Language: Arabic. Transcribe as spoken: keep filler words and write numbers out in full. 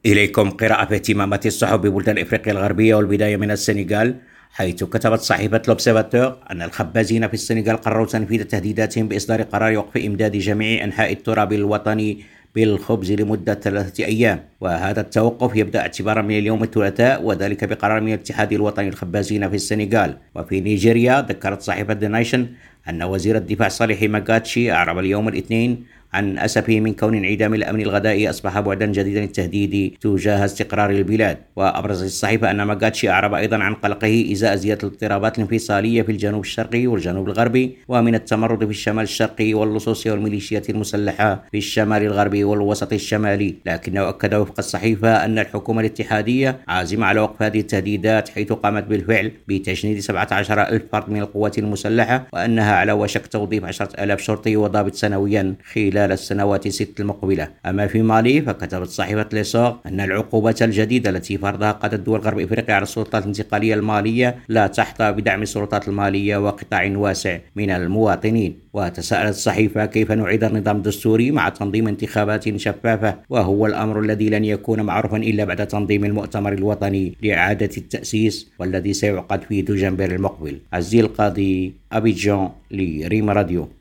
إليكم قراءة في اهتمامات الصحف ببلدان إفريقيا الغربية، والبداية من السنغال، حيث كتبت صحيفة لوبسيرفاتور أن الخبازين في السنغال قرروا تنفيذ تهديداتهم بإصدار قرار وقف إمداد جميع أنحاء التراب الوطني بالخبز لمدة ثلاثة أيام، وهذا التوقف يبدأ اعتبارا من اليوم الثلاثاء، وذلك بقرار من الاتحاد الوطني للخبازين في السنغال. وفي نيجيريا ذكرت صحيفة ذا نيشن أن وزير الدفاع صالح ماغاتشي أعرب اليوم الاثنين عن أسفه من كون انعدام الأمن الغذائي أصبح بعدا جديدا للتهديد تجاه استقرار البلاد. وأبرزت الصحيفة أن ماغاتشي أعرب أيضا عن قلقه إزاء زيادة الاضطرابات الانفصالية في الجنوب الشرقي والجنوب الغربي، ومن التمرد في الشمال الشرقي واللصوص والميليشيات المسلحة في الشمال الغربي والوسط الشمالي. لكنه أكد وفق الصحيفة أن الحكومة الاتحادية عازمة على وقف هذه التهديدات، حيث قامت بالفعل بتجنيد سبعة عشر ألف فرد من القوات المسلحة، وأنها على وشك توظيف عشرة آلاف شرطي وضابط سنويا خلال السنوات الست المقبلة. أما في مالي فكتبت صحيفة ليسور أن العقوبات الجديدة التي فرضها قادة دول غرب إفريقيا على السلطات الانتقالية المالية لا تحظى بدعم السلطات المالية وقطاع واسع من المواطنين. وتساءلت الصحيفة كيف نعيد النظام الدستوري مع تنظيم انتخابات شفافة، وهو الأمر الذي لن يكون معروفا إلا بعد تنظيم المؤتمر الوطني لإعادة التأسيس، والذي سيعقد في دجنبر المقبل. عزيز القاضي، أبيجان، لريم راديو.